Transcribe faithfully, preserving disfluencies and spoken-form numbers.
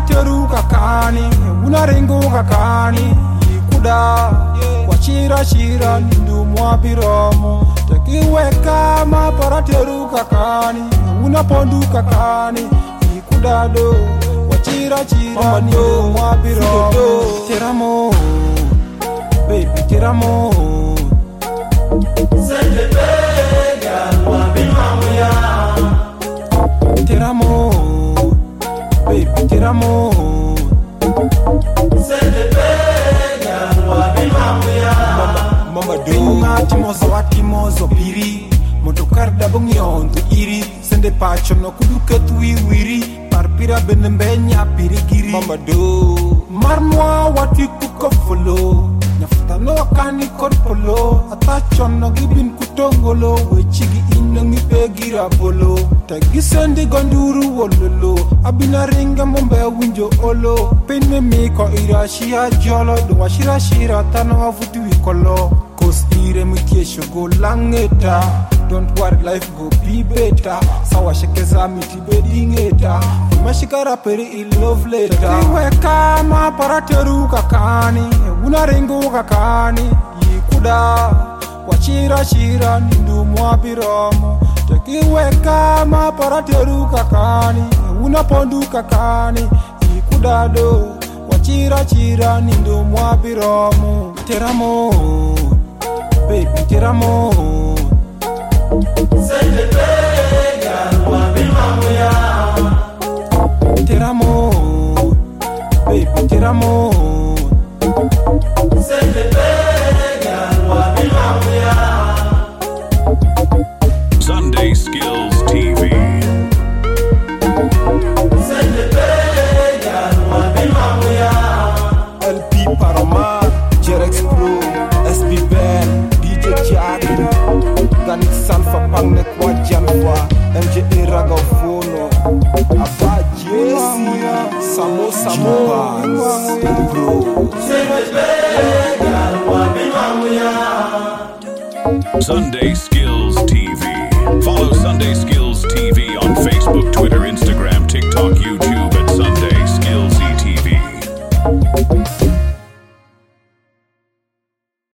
teru kakani una ringo kakani ikuda wachira shira nindu mwabiromo tekiweka mapara teru kakani una pondu kakani ikuda do wachira shira nindu mwabiromo teramo baby teramo sende pega wabimamuya teramo baby teramo sende pega wabimamuya mama do timozo atimozo piri motokar dabong yonto iri sende pacho no kuduke tui wiri parpira benembenya piri giri mama do marmwa wati kukofolo Naftano kani korpolo Atachono gibin kutongolo Wechigi inongi pegira bolo Tagi sendi gonduru wololo Abina ringa mombe winjo olo Pene miko irashia jolo Dwa shira shira tano afutu wikolo Kos ire mkiesho go langeta Don't worry life go be better Sawa shekeza miti bedingeta Mashikara peri il love letter Tiweka mapara teru kakani Una ringo kakani Yikuda Wachira shira nindu mwabiromo Tekiweka mapara teru kakani Una pondu kakani Yikuda do Wachira shira nindu mwabiromo Teramo Baby teramo Sende pega wabimamuya Teramo Baby teramo Sende pega wabimamuya Sunday Skills T V Sende pega wabimamuya L P Parama Jerex Pro S B Ben D J Jack Ganik Sanfa Pangnek Wajanwa M J A Ragafono Aba Jesse Samo Samo Bro Sunday Skills T V. Follow Sunday Skills T V on Facebook, Twitter, Instagram, TikTok, YouTube at Sunday Skills E T V.